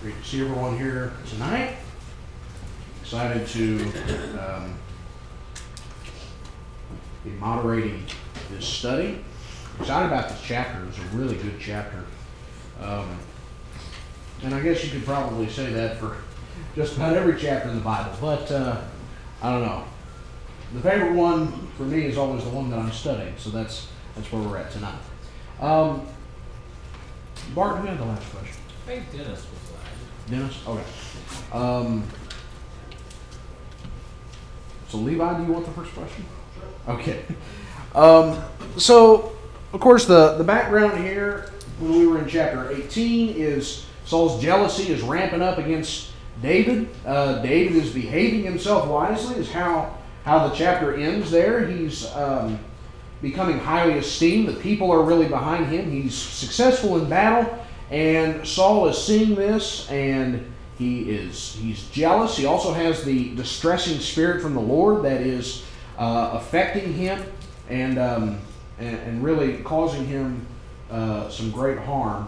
Great to see everyone here tonight. Excited to be moderating this study. Excited about this chapter. It's a really good chapter. And I guess you could probably say that for just about every chapter in the Bible. But I don't know. The favorite one for me is always the one that I'm studying. So that's where we're at tonight. Bart, who had the last question? I think Dennis was last. Dennis? Okay. So Levi, do you want the first question? Okay. So, of course, the background here, when we were in chapter 18, is Saul's jealousy is ramping up against David. David is behaving himself wisely, is how the chapter ends there. He's becoming highly esteemed. The people are really behind him. He's successful in battle, and Saul is seeing this, and he's jealous. He also has the distressing spirit from the Lord that is affecting him and really causing him some great harm.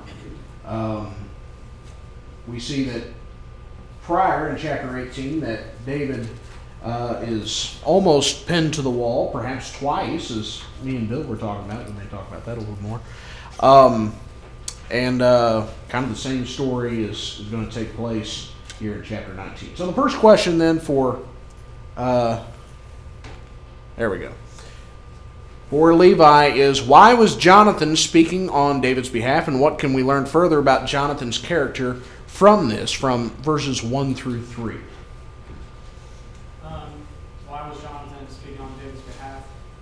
We see that prior in chapter 18 that David is almost pinned to the wall, perhaps twice, as me and Bill were talking about. We may talk about that a little more. And kind of the same story is going to take place here in chapter 19. So the first question then for, there we go, for Levi is, why was Jonathan speaking on David's behalf, and what can we learn further about Jonathan's character from this, from verses 1 through 3? Why was Jonathan speaking on David's behalf?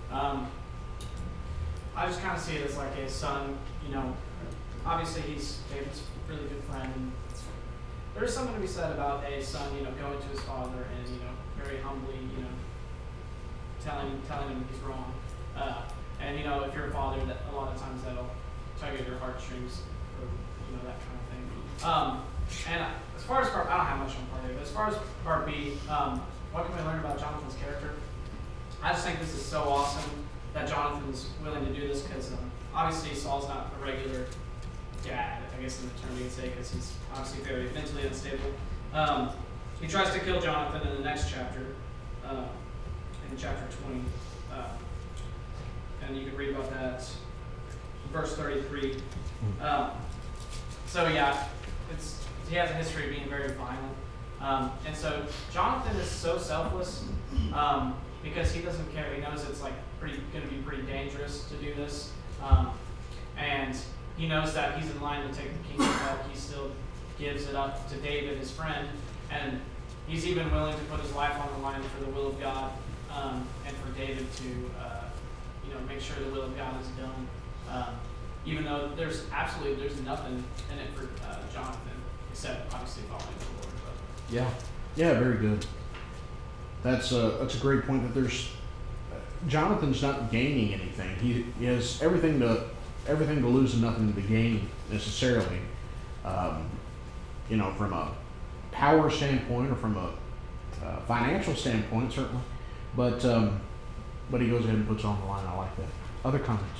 I just kind of see it as like a son, obviously he's David's really good friend. And there's something to be said about a son, going to his father and, very humbly, telling him he's wrong. And, if you're a father, that a lot of times that'll tug at your heartstrings or, that kind of thing. And as far as part, I don't have much on part A, but as far as part B, what can we learn about Jonathan's character? I just think this is so awesome that Jonathan's willing to do this because obviously Saul's not a regular dad, I guess in the term you could say, because he's obviously very mentally unstable. He tries to kill Jonathan in the next chapter, in chapter 20. And you can read about that in verse 33. So yeah, he has a history of being very violent. And so Jonathan is so selfless because he doesn't care. He knows it's going to be pretty dangerous to do this. And he knows that he's in line to take the kingdom, but he still gives it up to David, his friend. And he's even willing to put his life on the line for the will of God and for David to make sure the will of God is done. Even though there's nothing in it for Jonathan except obviously following the Lord. But. Yeah, very good. That's a great point. That Jonathan's not gaining anything. He has everything to lose and nothing to gain necessarily. From a power standpoint or from a financial standpoint, certainly. But he goes ahead and puts it on the line. I like that. Other comments?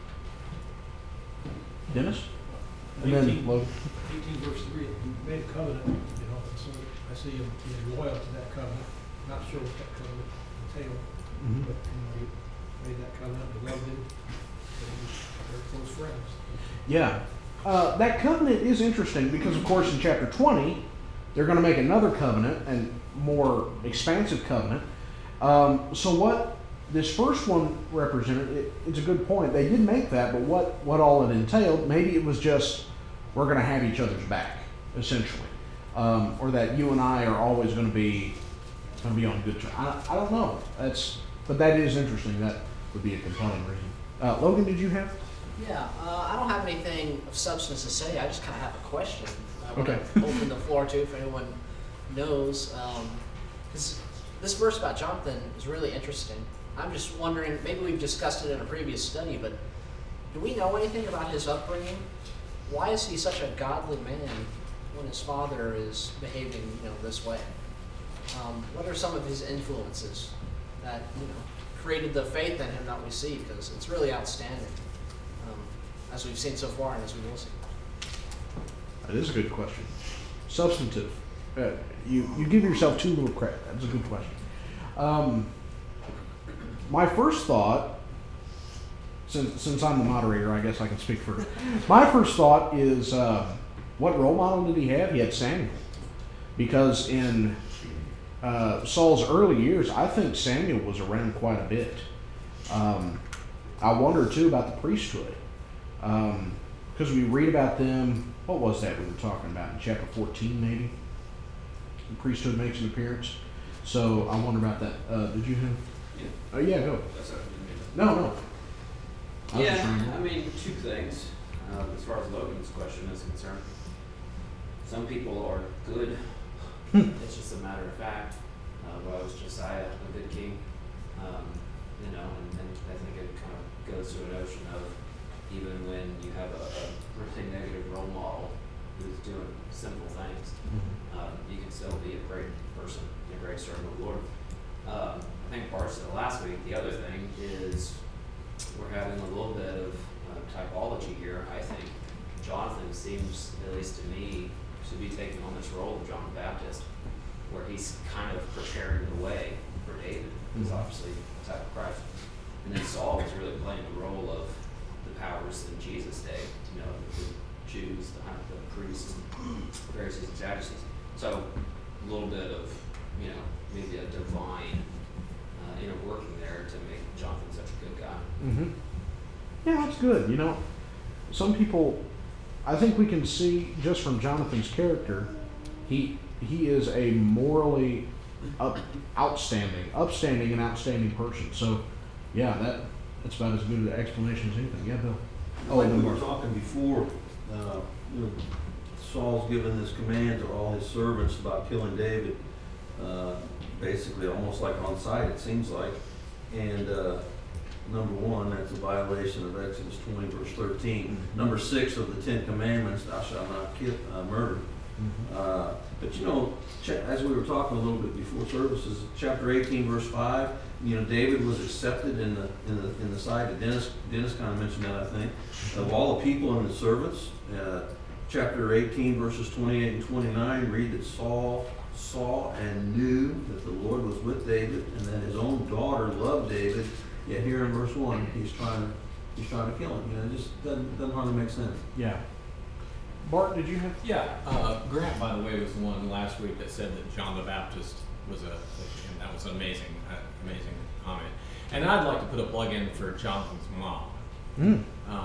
Dennis? And then Logan. 18 verse 3, he made a covenant, so I see him being loyal to that covenant. Not sure what that covenant entailed, but he made that covenant, he loved him, and they're close friends. Yeah. That covenant is interesting because, of course, in chapter 20, they're going to make another covenant and more expansive covenant. So what this first one represented, it's a good point. They did make that, but what all it entailed, maybe it was just we're going to have each other's back, essentially. Or that you and I are always going to be on good terms. I don't know. But that is interesting. That would be a compelling reason. Logan, did you have? Yeah, I don't have anything of substance to say. I just kind of have a question. I want Okay. to open the floor to if anyone knows. Because this verse about Jonathan is really interesting. I'm just wondering, maybe we've discussed it in a previous study, but do we know anything about his upbringing? Why is he such a godly man when his father is behaving, this way? What are some of his influences that, created the faith in him that we see? Because it's really outstanding, as we've seen so far and as we will see. That is a good question. substantive. You give yourself too little credit. That's a good question. My first thought, since I'm the moderator, I guess I can speak first. My first thought is, what role model did he have? He had Samuel. Because in Saul's early years, I think Samuel was around quite a bit. I wonder, too, about the priesthood. Because we read about them, what was that we were talking about in chapter 14, maybe? The priesthood makes an appearance. So I wonder about that. Did you have? Yeah. Yeah, go. That's what I mean. No. I was just Yeah, trying- I mean, two things, as far as Logan's question is concerned. Some people are good, it's just a matter of fact. Why was Josiah a good king? You know, and I think it kind of goes to a notion of even when you have a really negative role model who's doing simple things, you can still be a great person, a great servant of the Lord. I think Bart said last week, the other thing is we're having a little bit of typology here. I think Jonathan seems, at least to me, to be taking on this role of John the Baptist, where he's kind of preparing the way for David, who's obviously the type of Christ. And then Saul was really playing the role of the powers in Jesus' day, you know, the Jews, the priests, Pharisees, and Sadducees. So a little bit of, you know, maybe a divine inner working there to make Jonathan such a good guy. Mm-hmm. Yeah, that's good. You know, some people, I think we can see just from Jonathan's character, he is a morally upstanding and outstanding person. So, yeah, that's about as good an explanation as anything. Yeah, Bill. Like we were talking before, you know, Saul's given this command to all his servants about killing David, basically almost like on sight, it seems like. And number one, that's a violation of Exodus 20, verse 13. Number 6 of the 10 Commandments, thou shalt not murder. But you know, as we were talking a little bit before services, chapter 18, verse 5, you know, David was accepted in the sight of Dennis. Dennis kind of mentioned that, I think, of all the people and the servants. Chapter 18, verses 28 and 29, read that Saul saw and knew that the Lord was with David, and that his own daughter loved David. Yet here in verse 1, he's trying to kill him. You know, it just doesn't hardly make sense. Yeah. Bart, did you have? Yeah, Grant, by the way, was the one last week that said that John the Baptist was and that was an amazing comment. And I'd like to put a plug in for Jonathan's mom.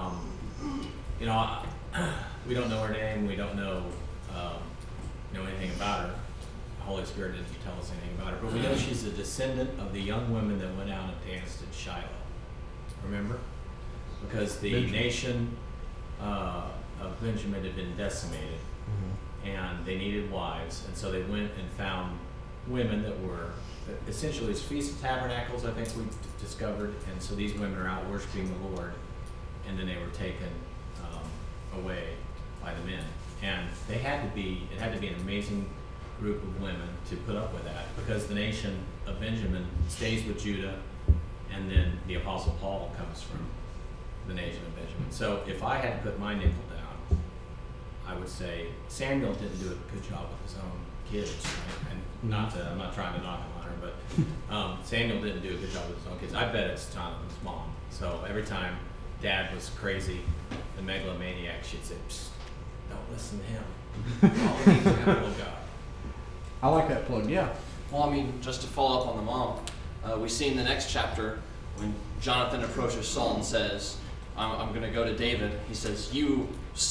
You know, we don't know her name. We don't know anything about her. The Holy Spirit didn't tell us anything about her, but we know she's a descendant of the young women that went out and danced at Shiloh. Remember? Because the nation of Benjamin had been decimated, and they needed wives, and so they went and found women that were essentially it's Feast of Tabernacles, I think we discovered, and so these women are out worshiping the Lord, and then they were taken away by the men, and it had to be an amazing group of women to put up with that, because the nation of Benjamin stays with Judah, and then the Apostle Paul comes from the nation of Benjamin. So if I had to put my nickel down, I would say Samuel didn't do a good job with his own kids, right? And I'm not trying to knock him on her, but Samuel didn't do a good job with his own kids. I bet it's Jonathan's mom. So every time Dad was crazy, the megalomaniac, she'd say, "Psst, don't listen to him. All he needs is the apple of God." I like that plug. Yeah. Well, I mean, just to follow up on the mom, we see in the next chapter when Jonathan approaches Saul and says, I'm going to go to David. He says, he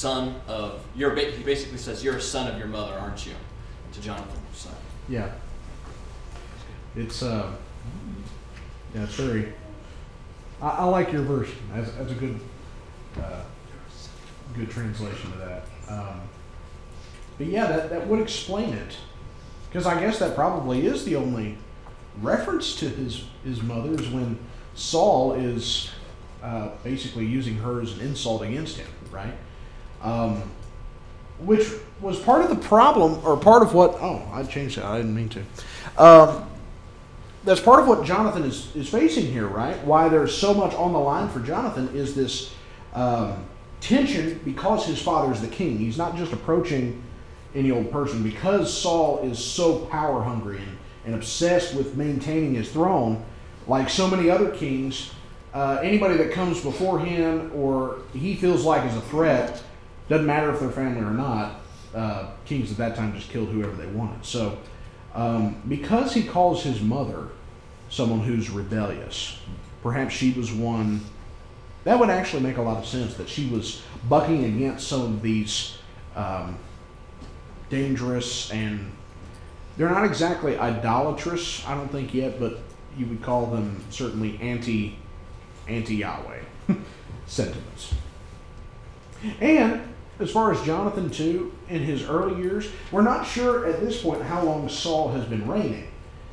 basically says, you're a son of your mother, aren't you? To Jonathan. So. Yeah. It's it's very. I like your version. That's a good translation of that. But yeah, that would explain it, because I guess that probably is the only reference to his mother is when Saul is basically using her as an insult against him, right? Which was part of the problem, or part of what. Oh, I changed that. I didn't mean to. That's part of what Jonathan is facing here, right? Why there's so much on the line for Jonathan is this tension because his father is the king. He's not just approaching any old person, because Saul is so power hungry and obsessed with maintaining his throne, like so many other kings, anybody that comes before him or he feels like is a threat, doesn't matter if they're family or not, kings at that time just killed whoever they wanted. So because he calls his mother someone who's rebellious, perhaps she was one, that would actually make a lot of sense, that she was bucking against some of these dangerous, and they're not exactly idolatrous, I don't think yet, but you would call them certainly anti-Yahweh sentiments. And as far as Jonathan too, in his early years, we're not sure at this point how long Saul has been reigning.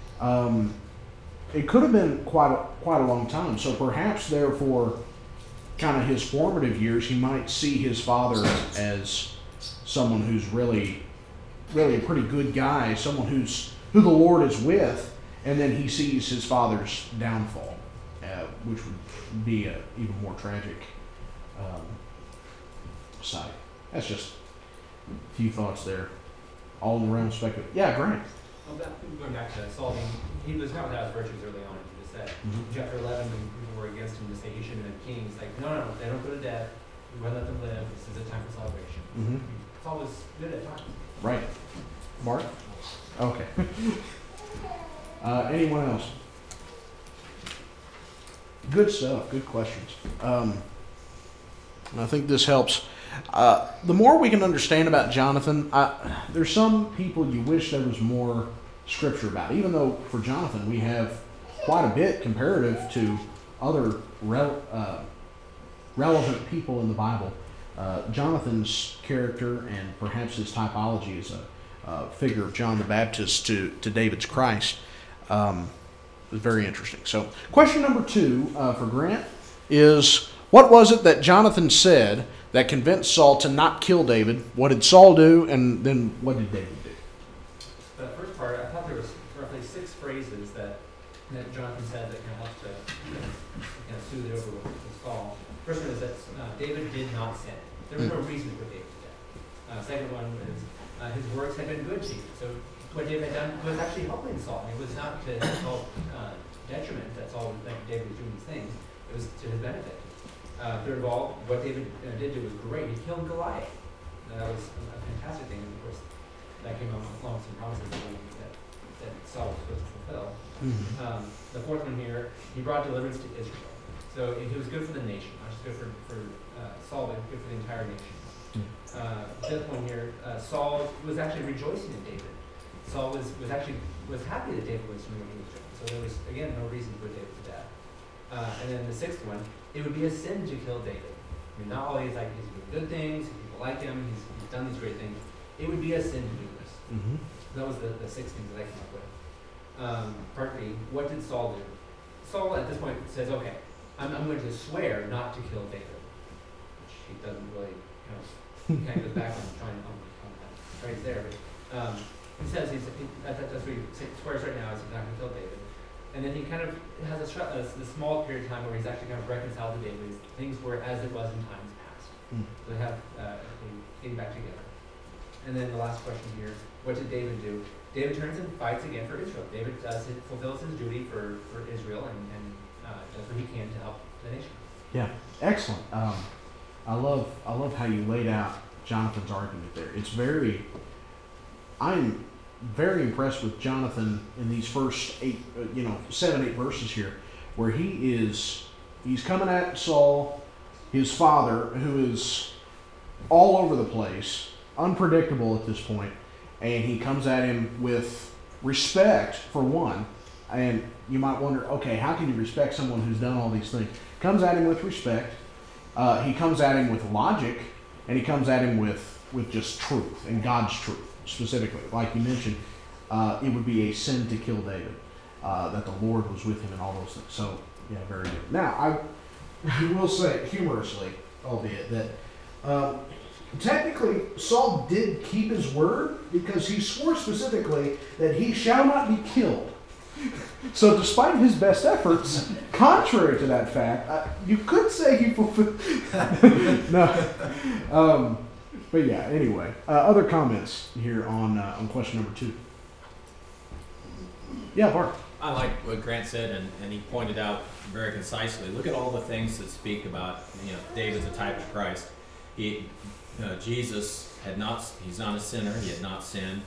It could have been quite a long time. So perhaps therefore, kind of his formative years, he might see his father as someone who's really a pretty good guy, someone who the Lord is with, and then he sees his father's downfall, which would be an even more tragic sight. That's just a few thoughts there, all in the realm of speculation. Yeah, Grant. Well, going back to Saul, he was not without his virtues early on, as you just said. Mm-hmm. Chapter 11, when people were against him to say he shouldn't have been king, he's like, no, they don't go to death. We want to let them live. This is a time for celebration. Mm-hmm. Saul was good at times. Right. Mark? Okay. Anyone else? Good stuff. Good questions. I think this helps. The more we can understand about Jonathan, there's some people you wish there was more scripture about. Even though for Jonathan we have quite a bit comparative to other relevant people in the Bible. Jonathan's character and perhaps his typology is a figure of John the Baptist to David's Christ. Is very interesting. So question number 2 for Grant is, what was it that Jonathan said that convinced Saul to not kill David? What did Saul do, and then what did David do? The first part, I thought there was roughly 6 phrases that Jonathan said that kind of helped to kind of soothe it over with Saul. First one is that David did not sin. There was no reason to put David to death. Second one is his works had been good to you. So what David had done was actually helping Saul. It was not to Saul's detriment that Saul, like David was doing these things. It was to his benefit. Third of all, what David did do was great. He killed Goliath. That was a fantastic thing. And of course, that came along with some promises that Saul was supposed to fulfill. Mm-hmm. The fourth one here, he brought deliverance to Israel. So he was good for the nation, not just good for Saul, but good for the entire nation. Fifth one here, Saul was actually rejoicing in David. Saul was happy that David was doing what he was doing. So there was, again, no reason to put David to death. And then the sixth one, it would be a sin to kill David. I mean, not only is like he's doing good things, people like him, he's done these great things. It would be a sin to do this. Mm-hmm. That was the 6 things that I came up with. Part B, what did Saul do? Saul at this point says, okay, I'm going to swear not to kill David, which he doesn't really, he kind of goes back on trying on that phrase there. But he says that's what he swears right now is he's not going to kill David. And then he kind of has a small period of time where he's actually kind of reconciled to David. Things were as it was in times past. So they have getting back together. And then the last question here, what did David do? David turns and fights again for Israel. David fulfills his duty for Israel and does what he can to help the nation. Yeah, excellent. I love how you laid out Jonathan's argument there. I'm very impressed with Jonathan in these first 7, 8 verses here, where he's coming at Saul, his father, who is all over the place, unpredictable at this point, and he comes at him with respect for one. And you might wonder, okay, how can you respect someone who's done all these things? Comes at him with respect. He comes at him with logic, and he comes at him with just truth and God's truth. Specifically, like you mentioned, it would be a sin to kill David, that the Lord was with him and all those things. So, yeah, very good. Now, I will say, humorously, albeit, that technically Saul did keep his word because he swore specifically that he shall not be killed. So despite his best efforts, contrary to that fact, you could say he fulfilled... No. But yeah, anyway, other comments here on question number 2. Yeah, Bart. I like what Grant said, and he pointed out very concisely. Look at all the things that speak about, David's a type of Christ. Jesus he's not a sinner. He had not sinned.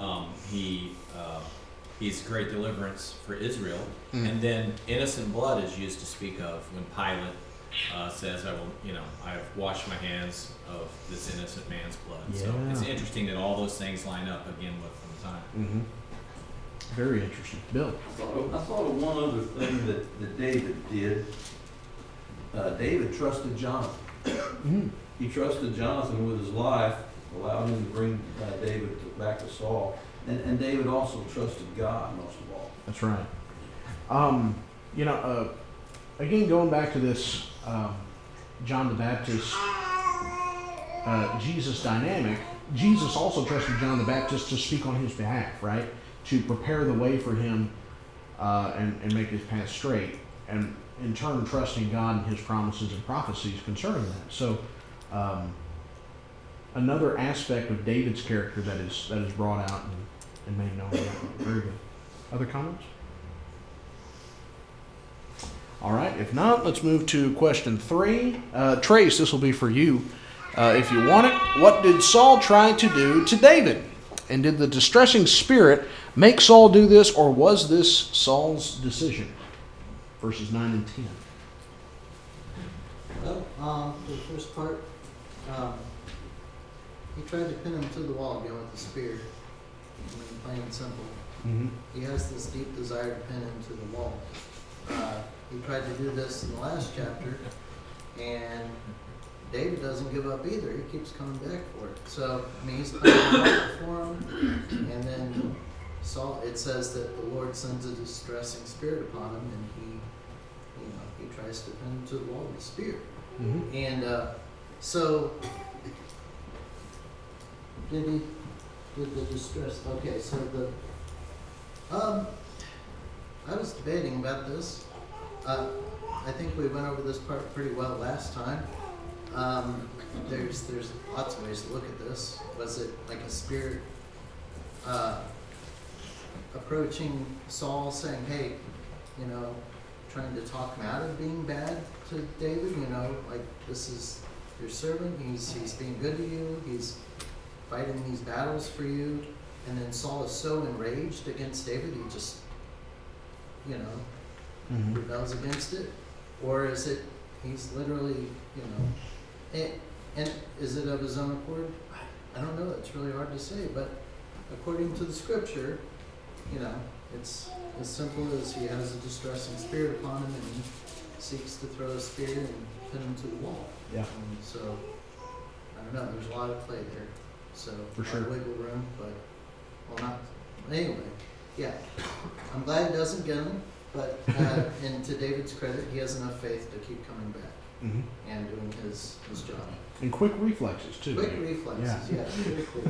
He's great deliverance for Israel. And then innocent blood is used to speak of when Pilate says, I have washed my hands of this innocent man's blood. Yeah. So it's interesting that all those things line up again with the time. Mm-hmm. Very interesting. Bill. I thought of one other thing that David did. David trusted Jonathan. Mm-hmm. He trusted Jonathan with his life, allowed him to bring David back to Saul. And David also trusted God most of all. That's right. Again, going back to this John the Baptist, Jesus dynamic, Jesus also trusted John the Baptist to speak on his behalf, right? To prepare the way for him and make his path straight, and in turn trusting God and his promises and prophecies concerning that. So another aspect of David's character that is brought out and made known. Very good. Other comments? All right. If not, let's move to question 3. Trace, this will be for you if you want it. What did Saul try to do to David? And did the distressing spirit make Saul do this, or was this Saul's decision? Verses 9 and 10. Well, the first part, he tried to pin him to the wall again with the spear. I mean, plain and simple. Mm-hmm. He has this deep desire to pin him to the wall. He tried to do this in the last chapter, and David doesn't give up either. He keeps coming back for it. So, I mean, he's playing for him, and then Saul, it says that the Lord sends a distressing spirit upon him, and he tries to pin him to the wall with a spear. Mm-hmm. And so, did the distress? Okay, so I was debating about this. I think we went over this part pretty well last time. There's lots of ways to look at this. Was it like a spirit approaching Saul, saying, "Hey, trying to talk him out of being bad to David? Like, this is your servant. He's being good to you. He's fighting these battles for you." And then Saul is so enraged against David, he just, Mm-hmm. rebels against it? Or is it, he's literally, and is it of his own accord? I don't know, it's really hard to say, but according to the scripture, it's as simple as he has a distressing spirit upon him and he seeks to throw a spear and pin him to the wall. Yeah. And so, I don't know, there's a lot of play there. So, For sure. wiggle room, but, anyway, yeah. I'm glad he doesn't get him, but, and to David's credit, he has enough faith to keep coming back Mm-hmm. and doing his job. And quick reflexes, too. Quick reflexes, yeah, very quick.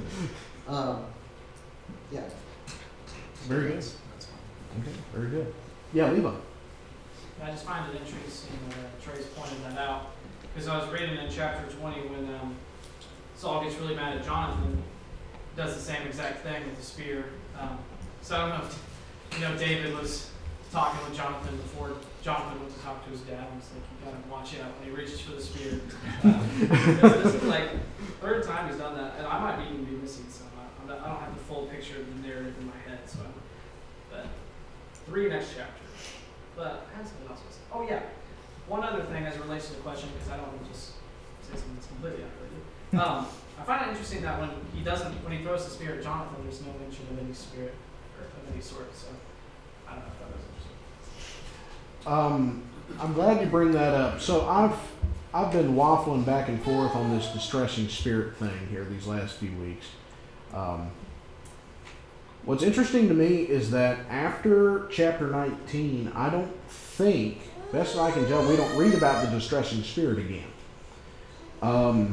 Yeah. Very good. That's fine. Okay, very good. Yeah, Levi. I just find it interesting that Trace pointed that out, because I was reading in chapter 20 when Saul gets really mad at Jonathan, does the same exact thing with the spear. So I don't know if David was talking with Jonathan before Jonathan went to talk to his dad, and was like, "You gotta watch out when he reaches for the spear." This is like third time he's done that, and I might even be missing some. I don't have the full picture of the narrative in my head, so. But 3 next chapter. But I had something else to say. Oh yeah, one other thing as it relates to the question, because I don't want to just say something that's completely unrelated. I find it interesting that when he throws the spear at Jonathan, there's no mention of any spirit or of any sort. So I don't know if that was interesting. I'm glad you bring that up. So I've been waffling back and forth on this distressing spirit thing here these last few weeks. What's interesting to me is that after chapter 19, I don't think, best I can tell, we don't read about the distressing spirit again.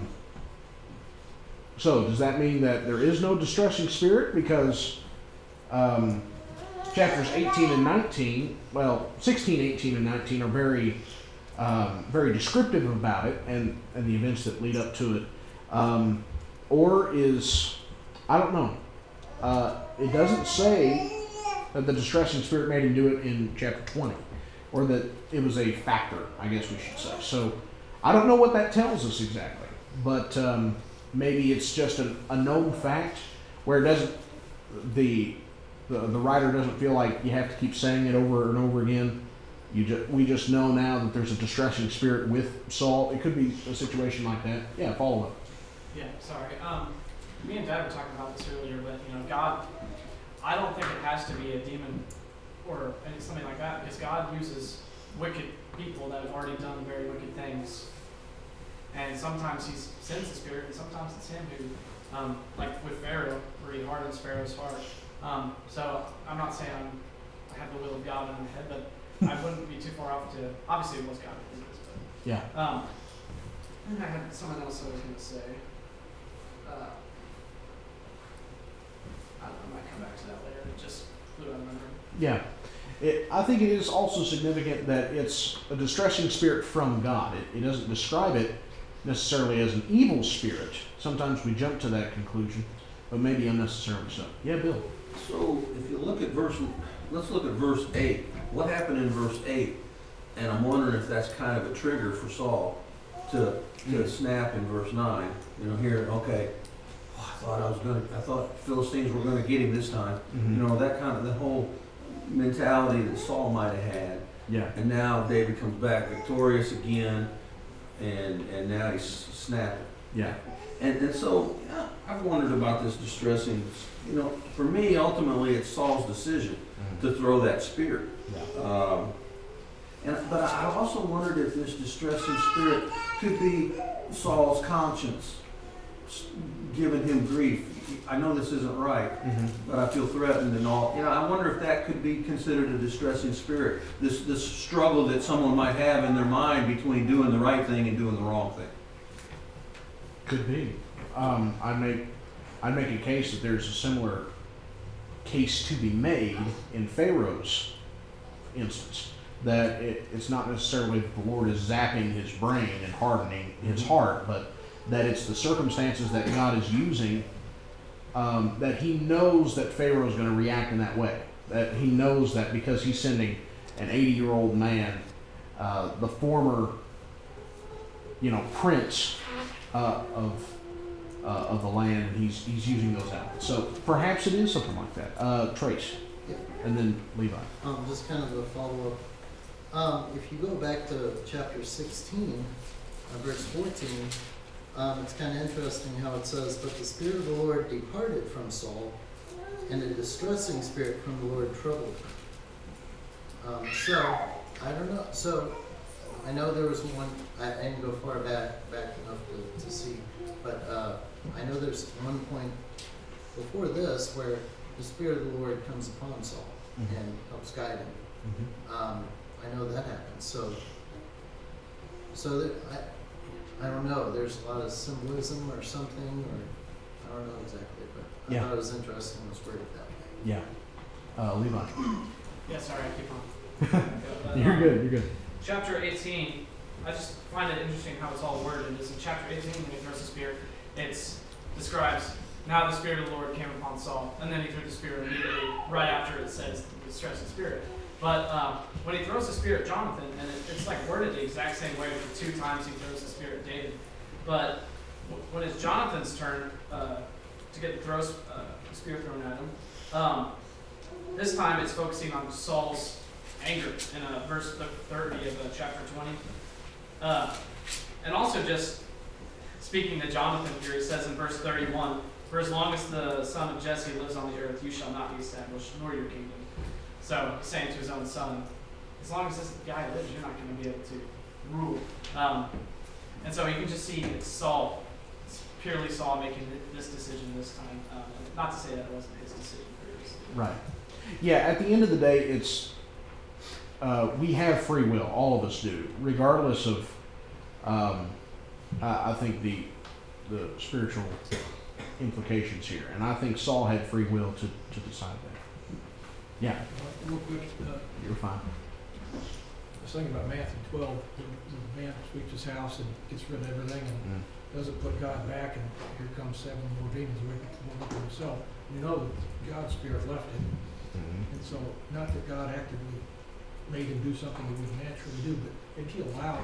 So does that mean that there is no distressing spirit? Because chapters 18 and 19, 16, 18, and 19 are very, very descriptive about it and the events that lead up to it. or is, I don't know. It doesn't say that the distressing spirit made him do it in chapter 20, or that it was a factor, I guess we should say. So I don't know what that tells us exactly, but maybe it's just a known fact where it doesn't, the writer doesn't feel like you have to keep saying it over and over again. We just know now that there's a distressing spirit with Saul. It could be a situation like that. Yeah, follow up. Yeah, sorry. Me and Dad were talking about this earlier, but God, I don't think it has to be a demon or something like that, because God uses wicked people that have already done very wicked things, and sometimes He sends the spirit, and sometimes it's Him who, like with Pharaoh, where He hardens Pharaoh's heart. So I'm not saying I have the will of God in my head, but I wouldn't be too far off to. Obviously, it was God who did this, but Yeah. and I had someone else I was going to say. I might come back to that later. It just flew out of my memory. Yeah. I think it is also significant that it's a distressing spirit from God. It doesn't describe it necessarily as an evil spirit. Sometimes we jump to that conclusion, but maybe unnecessarily so. Yeah, Bill. So if you look at let's look at verse 8. What happened in verse 8? And I'm wondering if that's kind of a trigger for Saul to snap in verse 9. Here, okay, I thought Philistines were gonna get him this time. Mm-hmm. That kind of the whole mentality that Saul might have had. Yeah. And now David comes back victorious again, and now he's snapping. Yeah. And so I've wondered about this distressing. For me, ultimately, it's Saul's decision to throw that spear. Yeah. But I also wondered if this distressing spirit could be Saul's conscience giving him grief. I know this isn't right, but I feel threatened and all. I wonder if that could be considered a distressing spirit. This struggle that someone might have in their mind between doing the right thing and doing the wrong thing. Could be. I'd make a case that there's a similar case to be made in Pharaoh's instance. That it's not necessarily that the Lord is zapping his brain and hardening his heart, but that it's the circumstances that God is using, that He knows that Pharaoh is going to react in that way. That He knows that because He's sending an 80-year-old man, the former, prince of the land, and he's using those out. So perhaps it is something like that. Trace, Yeah. and then Levi. Just kind of a follow-up. If you go back to chapter 16, verse 14, it's kind of interesting how it says, "But the Spirit of the Lord departed from Saul, and a distressing spirit from the Lord troubled him." So, I don't know. So, I know there was one, I didn't go far back enough to see, but I know there's one point before this where the Spirit of the Lord comes upon Saul and helps guide him. I know that happens. So that, I don't know. There's a lot of symbolism or something, or I don't know exactly, but I thought it was interesting. It was worded that way. Yeah. Levi. Yeah, sorry, I keep on. You're good. You're good. Chapter 18, I just find it interesting how it's all worded. Is in chapter 18 when he throws the spear, it describes, "Now the Spirit of the Lord came upon Saul," and then he threw the spear immediately right after it says the distressing spirit. But when he throws the spear at Jonathan, and it's like worded the exact same way for 2 times he throws the spear at David. But when it's Jonathan's turn to get the spear thrown at him, this time it's focusing on Saul's anger in verse 30 of chapter 20. And also just speaking to Jonathan here, he says in verse 31, "For as long as the son of Jesse lives on the earth, you shall not be established, nor your kingdom." So he's saying to his own son, as long as this guy lives, you're not going to be able to rule. And so you can just see it's Saul, it's purely Saul making this decision this time. Not to say that it wasn't his decision previously. Right. Yeah. At the end of the day, it's we have free will. All of us do, regardless of. I think the spiritual implications here, and I think Saul had free will to decide that. Yeah. Real quick, You're fine. I was thinking about Matthew 12, the man sweeps his house and gets rid of everything, and doesn't put God back, and here comes 7 more demons working for himself. You know that God's spirit left him. And so, not that God actively made him do something he wouldn't naturally do, but if he allowed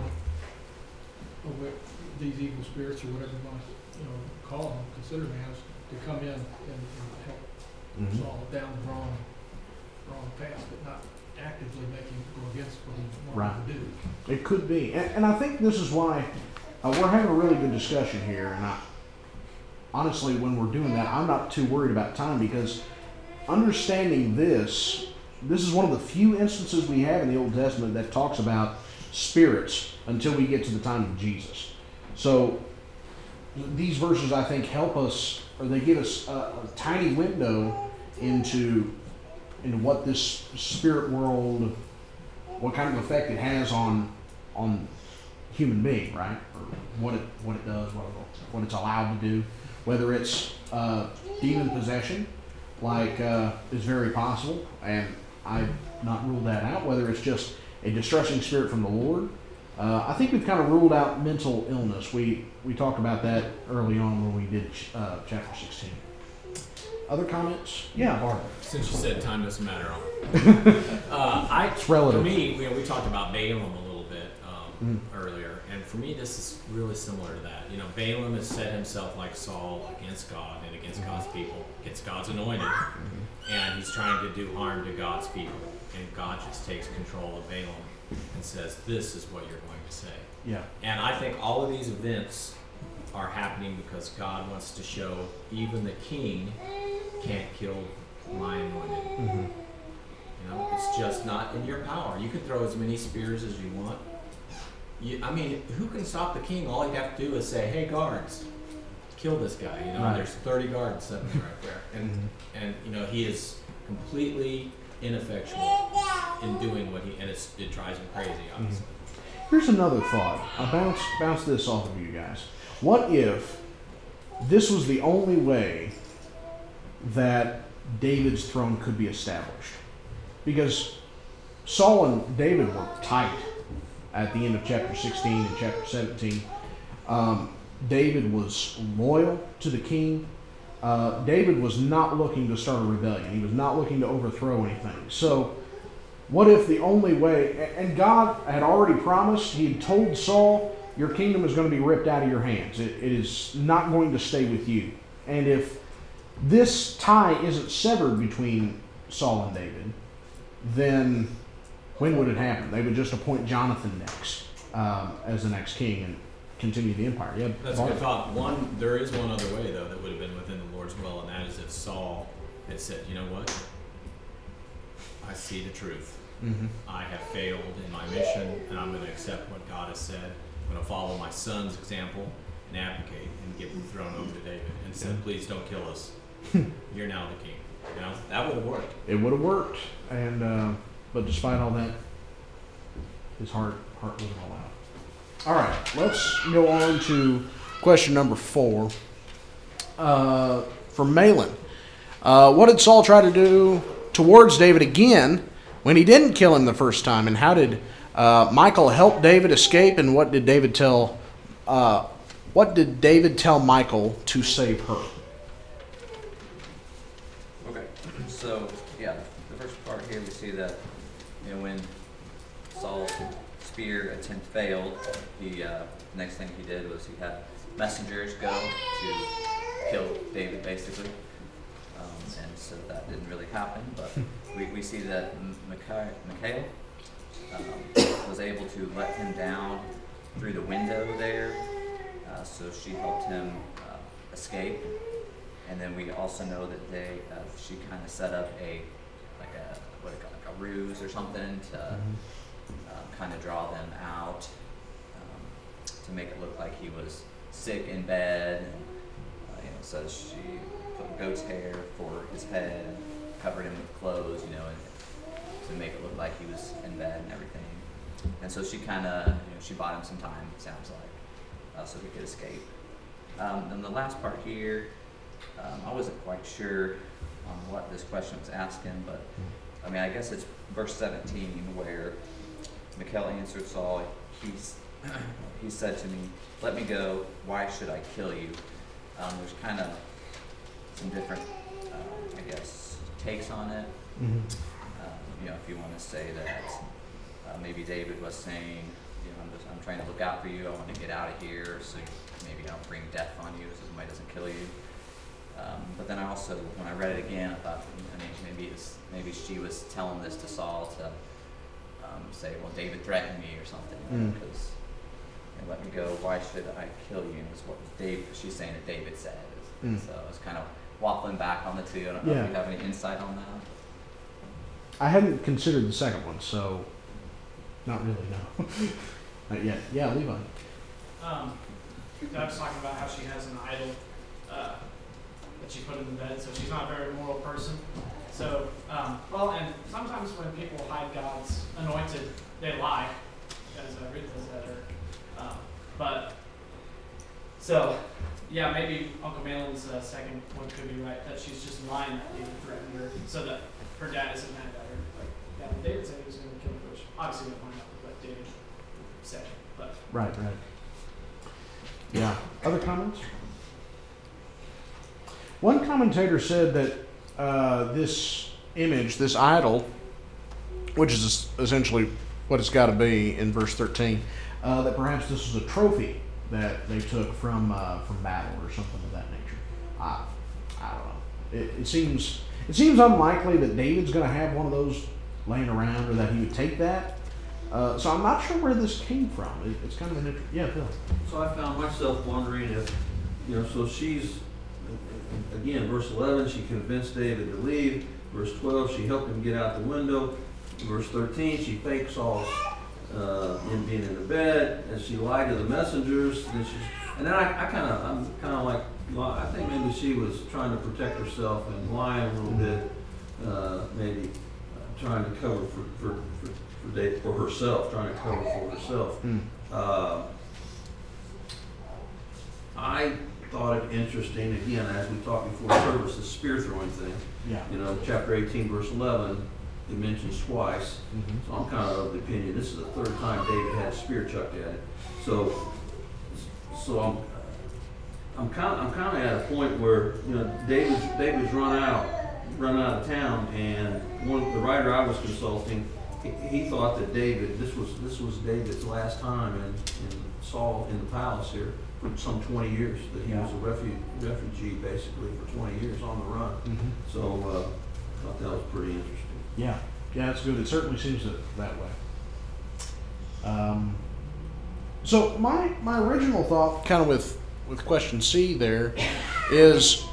these evil spirits or whatever you want to, call them, consider them as, to come in and help Saul down the wrong path, but not actively make him go against what he wanted to do. It could be, and I think this is why we're having a really good discussion here. And honestly, when we're doing that, I'm not too worried about time, because understanding this is one of the few instances we have in the Old Testament that talks about spirits until we get to the time of Jesus. So these verses, I think, help us, or they give us a tiny window into what this spirit world, what kind of effect it has on human being, right? Or what it does, what it's allowed to do, whether it's demon possession, like is very possible, and I've not ruled that out. Whether it's just a distressing spirit from the Lord, I think we've kind of ruled out mental illness. We talked about that early on when we did chapter 16. Other comments? Yeah, Bart. Since you said time doesn't matter, It's relative. For me, we talked about Balaam a little bit earlier, and for me, this is really similar to that. Balaam has set himself like Saul against God and against God's people, against God's anointed, and he's trying to do harm to God's people, and God just takes control of Balaam and says, "This is what you're going to say." Yeah. And I think all of these events are happening because God wants to show even the king can't kill my anointed. It's just not in your power. You can throw as many spears as you want. Who can stop the king? All you have to do is say, "Hey, guards, kill this guy." Right. There's 30 guards sitting right there, and he is completely ineffectual in doing what he, and it drives him crazy, obviously. Here's another thought. I'll bounce this off of you guys. What if this was the only way that David's throne could be established? Because Saul and David were tight at the end of chapter 16 and chapter 17. David was loyal to the king. David was not looking to start a rebellion. He was not looking to overthrow anything. So what if the only way, and God had already promised, he had told Saul, your kingdom is going to be ripped out of your hands. It is not going to stay with you. And if this tie isn't severed between Saul and David, then when would it happen? They would just appoint Jonathan next as the next king and continue the empire. Yeah, that's a good thought. There is one other way, though, that would have been within the Lord's will, and that is if Saul had said, "You know what? I see the truth. I have failed in my mission, and I'm going to accept what God has said. I'm going to follow my son's example and abdicate and give the throne over to David." And said, "Please don't kill us. You're now the king." That would have worked. It would have worked, and but despite all that, his heart wasn't allowed. All right, let's go on to question number 4 from Malin. What did Saul try to do towards David again when he didn't kill him the first time? And how did Michal help David escape? And what did David tell Michal to save her? Okay, so yeah, the first part here we see that when Saul's spear attempt failed, the next thing he did was he had messengers go to kill David, basically. And so that didn't really happen, but we see that Michal was able to let him down through the window there, so she helped him escape. And then we also know that she kind of set up a ruse or something to kind of draw them out, to make it look like he was sick in bed. So she put goat's hair for his head and covered him with clothes, and to make it look like he was in bed and everything. And so she kind of, she bought him some time, it sounds like, so he could escape. Then the last part here, I wasn't quite sure on what this question was asking, but I guess it's verse 17 where Michal answered Saul, he said to me, "Let me go. Why should I kill you?" There's kind of some different, I guess, takes on it. Mm-hmm. If you want to say that maybe David was saying, I'm trying to look out for you. I want to get out of here, so maybe I'll bring death on you so somebody doesn't kill you. But then I also, when I read it again, I thought, maybe she was telling this to Saul to say, well, David threatened me or something, because let me go. Why should I kill you? Is what she's saying that David said. So I was kind of waffling back on the two. I don't know if you have any insight on that. I hadn't considered the second one, so not really, no. Not yet. Yeah, Levi. I was talking about how she has an idol that she put in the bed, so she's not a very moral person. So, and sometimes when people hide God's anointed, they lie, as Ruth has said. Maybe Uncle Malin's second one could be right, that she's just lying that David threatened her, so that her dad isn't mad at her. David said he was going to kill her, which obviously we find out what David said. But Right. Yeah. Other comments? One commentator said that this image, this idol, which is essentially what it's got to be in verse 13, that perhaps this was a trophy that they took from battle or something of that nature. I don't know. It seems unlikely that David's going to have one of those laying around, or that he would take that. So I'm not sure where this came from. It's kind of an interesting. Yeah, Phil. So I found myself wondering if, so she's, again, verse 11, she convinced David to leave. Verse 12, she helped him get out the window. Verse 13, she faked Saul's in being in the bed, and she lied to the messengers. And then I'm kind of like, well, I think maybe she was trying to protect herself and lying a little bit, maybe trying to cover for herself, trying to cover for herself. I thought it interesting, again, as we talked before service, the spear throwing thing. Yeah. Chapter 18, verse 11, it mentions twice. So I'm kind of the opinion this is the third time David had a spear chucked at it. So I'm kind of at a point where David's run out of town, and the writer I was consulting, he thought that this was David's last time in Saul in the palace here for some 20 years, that he was a refugee basically for 20 years on the run. So I thought that was pretty interesting. Yeah, that's good. It certainly seems that way. So my original thought, kind of with question C there, is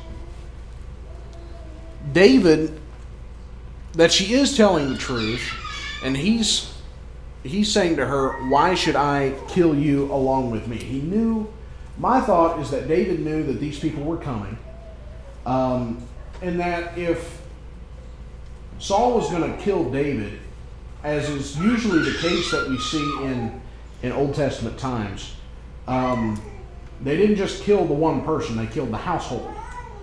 David, that she is telling the truth, and he's saying to her, why should I kill you along with me? He knew, my thought is that David knew that these people were coming, and that if Saul was going to kill David, as is usually the case that we see in Old Testament times, they didn't just kill the one person, they killed the household.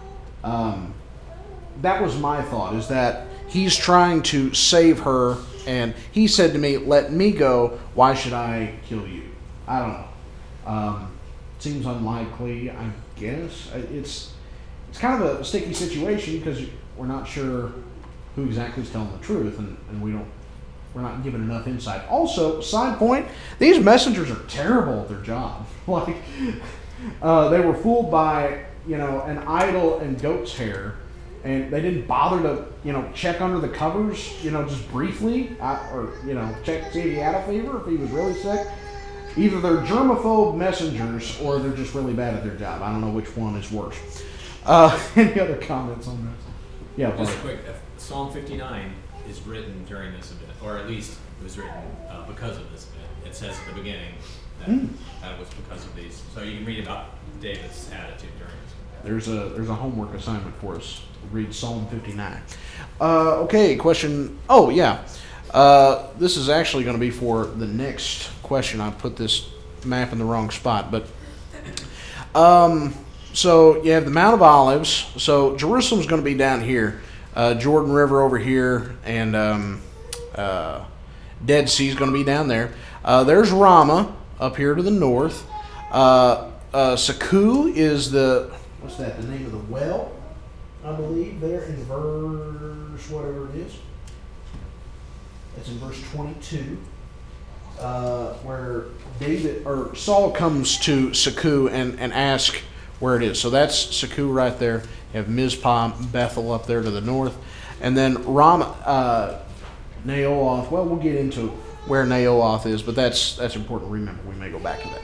That was my thought, is that he's trying to save her, and he said to me, let me go, why should I kill you? I don't know. Seems unlikely, I guess. It's kind of a sticky situation because we're not sure who exactly is telling the truth, and we're not given enough insight. Also, side point, these messengers are terrible at their job. They were fooled by an idol and goat's hair, and they didn't bother to check under the covers just briefly, or check to see if he had a fever, if he was really sick. Either they're germaphobe messengers or they're just really bad at their job. I don't know which one is worse. Any other comments on this? Yeah, just quick. Psalm 59 is written during this event, or at least it was written because of this event. It says at the beginning that it was because of these. So you can read about David's attitude during this. There's a homework assignment for us. Read Psalm 59. Okay, question. Oh yeah, this is actually going to be for the next question. I put this map in the wrong spot, but so you have the Mount of Olives. So Jerusalem's going to be down here. Jordan River over here, and Dead Sea is going to be down there. There's Ramah up here to the north. Saku is the name of the well, I believe, there in verse whatever it is. It's in verse 22, where Saul comes to Saku and asks where it is. So that's Saku right there. You have Mizpah, Bethel up there to the north, and then Naoth. Well, we'll get into where Naoth is, but that's important to remember. We may go back to that.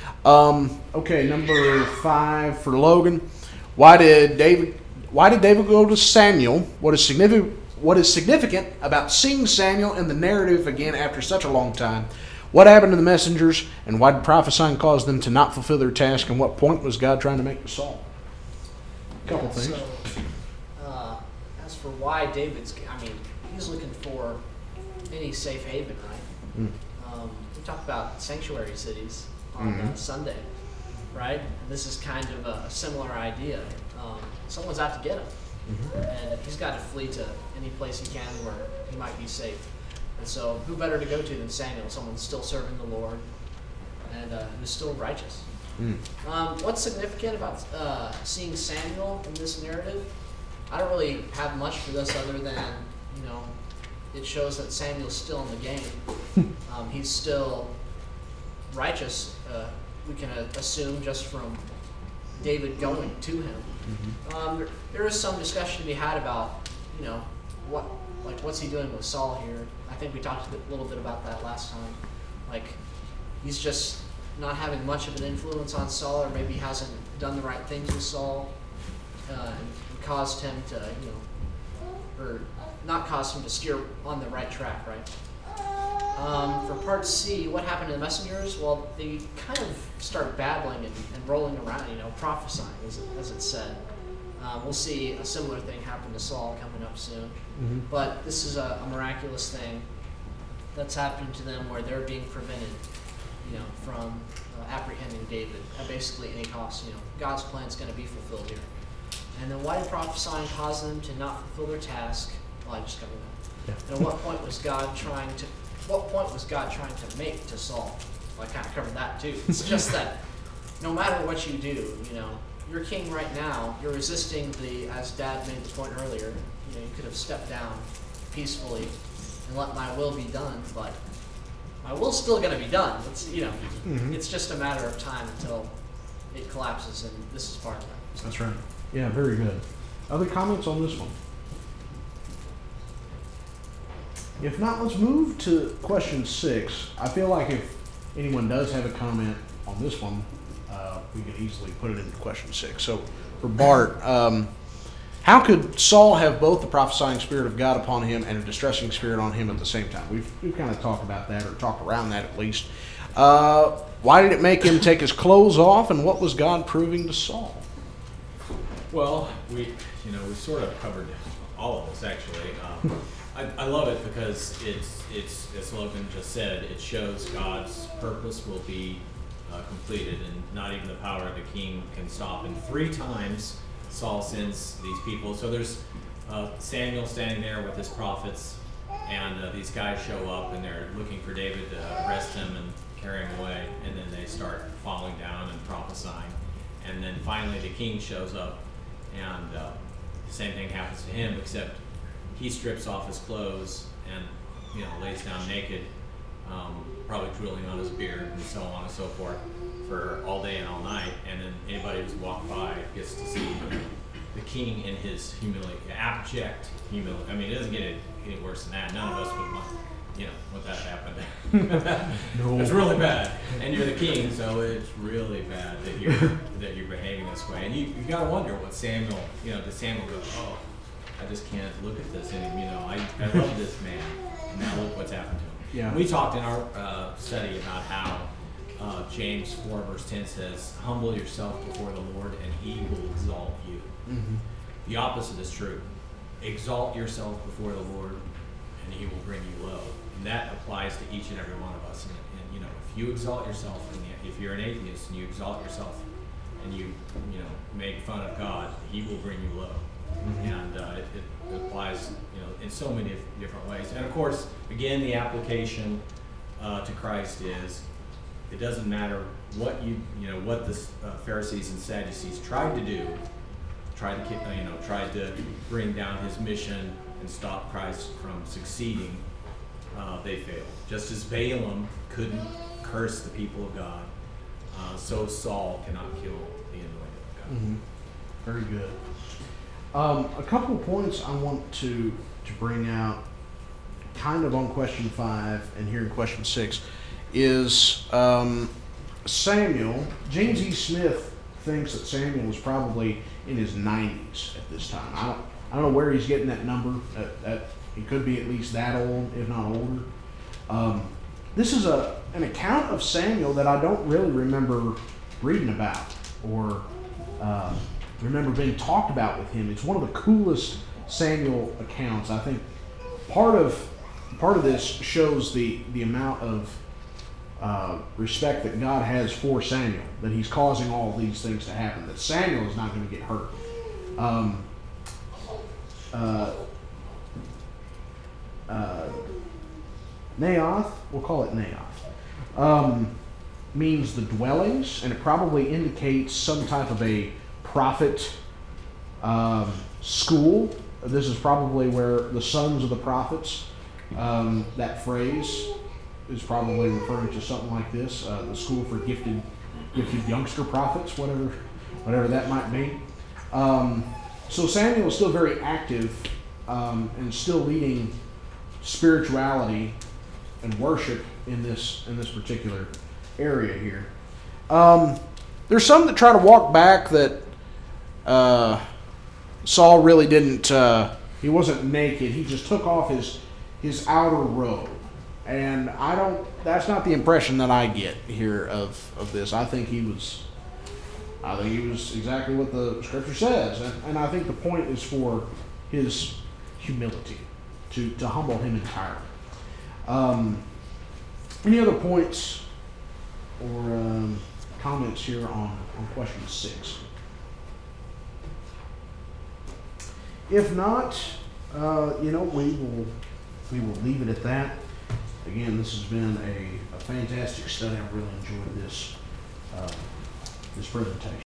Okay, number 5 for Logan. Why did David go to Samuel? What is significant about seeing Samuel in the narrative again after such a long time? What happened to the messengers, and why did prophesying cause them to not fulfill their task? And what point was God trying to make to Saul? A couple things. So, as for why he's looking for any safe haven, right? We talked about sanctuary cities on Sunday, right? And this is kind of a similar idea. Someone's out to get him, and he's got to flee to any place he can where he might be safe. And so, who better to go to than Samuel? Someone still serving the Lord and who's still righteous. What's significant about seeing Samuel in this narrative? I don't really have much for this other than, it shows that Samuel's still in the game. He's still righteous. We can assume just from David going to him. There is some discussion to be had about, what's he doing with Saul here? I think we talked a little bit about that last time. Like, he's just not having much of an influence on Saul, or maybe hasn't done the right things with Saul, and caused him to, or not caused him to steer on the right track, right? For part C, what happened to the messengers? Well, they kind of start babbling and rolling around, prophesying, as it said. We'll see a similar thing happen to Saul coming up soon. But this is a miraculous thing that's happening to them where they're being prevented, from apprehending David at basically any cost. God's plan is going to be fulfilled here. And then why did prophesying cause them to not fulfill their task? Well, I just covered that. Yeah. And what point was God trying to make to Saul? Well, I kind of covered that too. It's just that no matter what you do, you're king right now. You're resisting as Dad made the point earlier. You could have stepped down peacefully and let my will be done, but my will's still going to be done. It's it's just a matter of time until it collapses, and this is part of that. That's right. Yeah, very good. Other comments on this one? If not, let's move to question 6. I feel like if anyone does have a comment on this one, we could easily put it into question 6. So for Bart, how could Saul have both the prophesying spirit of God upon him and a distressing spirit on him at the same time? We've kind of talked about that, or talked around that at least. Why did it make him take his clothes off, and what was God proving to Saul? Well, we sort of covered all of this actually. I love it because it's as Logan just said, it shows God's purpose will be completed, and not even the power of the king can stop. And 3 times Saul sends these people. So there's Samuel standing there with his prophets, and these guys show up and they're looking for David to arrest him and carry him away, and then they start falling down and prophesying. And then finally the king shows up, and the same thing happens to him, except he strips off his clothes and lays down naked, probably drooling on his beard and so on and so forth for all day and all night. And then anybody who's walked by gets to see the king in his abject humility. I mean, it doesn't get any worse than that. None of us would want, what that happened. No. It's really bad, and you're the king, so it's really bad that you're behaving this way. And you got to wonder what Samuel, does Samuel go, oh, I just can't look at this anymore. I love this man. And now look what's happened to him. Yeah. We talked in our study about how James 4 verse 10 says, humble yourself before the Lord and he will exalt you. The opposite is true. Exalt yourself before the Lord and he will bring you low. And that applies to each and every one of us. And if you exalt yourself, and if you're an atheist and you exalt yourself and you make fun of God, he will bring you low. And it applies, in so many different ways. And of course, again, the application to Christ is It doesn't matter what what the Pharisees and Sadducees tried to do, tried to bring down his mission and stop Christ from succeeding. They failed. Just as Balaam couldn't curse the people of God, so Saul cannot kill the anointed of God. Mm-hmm. Very good. A couple of points I want to bring out, kind of on question 5 and here in question 6, is Samuel. James E. Smith thinks that Samuel was probably in his 90s at this time. I don't know where he's getting that number. He could be at least that old, if not older. This is an account of Samuel that I don't really remember reading about or remember being talked about with him. It's one of the coolest Samuel accounts. I think part of this shows the amount of respect that God has for Samuel, that he's causing all these things to happen, that Samuel is not going to get hurt. Naoth, we'll call it Naoth, means the dwellings, and it probably indicates some type of a prophet school. This is probably where the sons of the prophets, that phrase is probably referring to something like this, the school for gifted youngster prophets, whatever that might be. So Samuel is still very active and still leading spirituality and worship in this particular area here. There's some that try to walk back that Saul really didn't. He wasn't naked. He just took off his outer robe, and that's not the impression that I get here of this. I think he was exactly what the scripture says, and I think the point is for his humility, to humble him entirely. Any other points or comments here on question 6? If not, we will leave it at that. Again, this has been a fantastic study. I've really enjoyed this presentation.